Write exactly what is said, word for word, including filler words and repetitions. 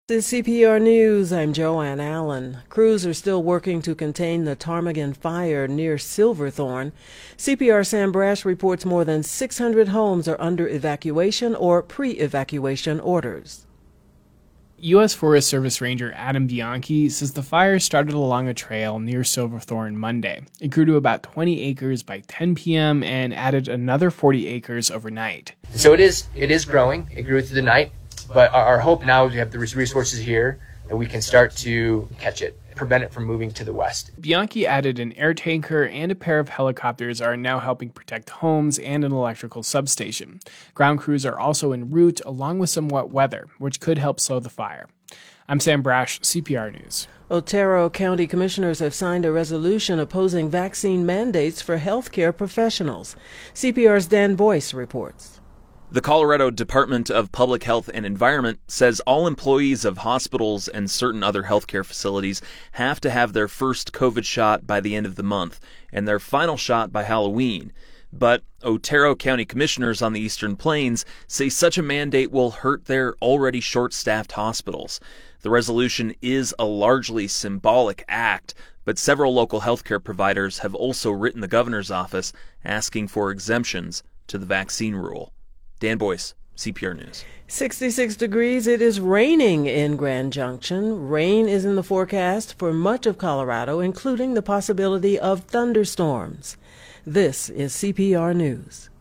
This is C P R News. I'm Joanne Allen. Crews are still working to contain the ptarmigan fire near Silverthorne. C P R Sam Brash reports more than six hundred homes are under evacuation or pre-evacuation orders. U S Forest Service Ranger Adam Bianchi says the fire started along a trail near Silverthorne Monday. It grew to about twenty acres by ten p.m. and added another forty acres overnight. So it is it is growing. It grew through the night. But our hope now is we have the resources here that we can start to catch it, prevent it from moving to the west. Bianchi added an air tanker and a pair of helicopters are now helping protect homes and an electrical substation. Ground crews are also en route along with some wet weather, which could help slow the fire. I'm Sam Brash, C P R News. Otero County commissioners have signed a resolution opposing vaccine mandates for healthcare professionals. C P R's Dan Boyce reports. The Colorado Department of Public Health and Environment says all employees of hospitals and certain other healthcare facilities have to have their first COVID shot by the end of the month and their final shot by Halloween. But Otero County commissioners on the Eastern Plains say such a mandate will hurt their already short-staffed hospitals. The resolution is a largely symbolic act, but several local healthcare providers have also written the governor's office asking for exemptions to the vaccine rule. Dan Boyce, C P R News. sixty-six degrees. It is raining in Grand Junction. Rain is in the forecast for much of Colorado, including the possibility of thunderstorms. This is C P R News.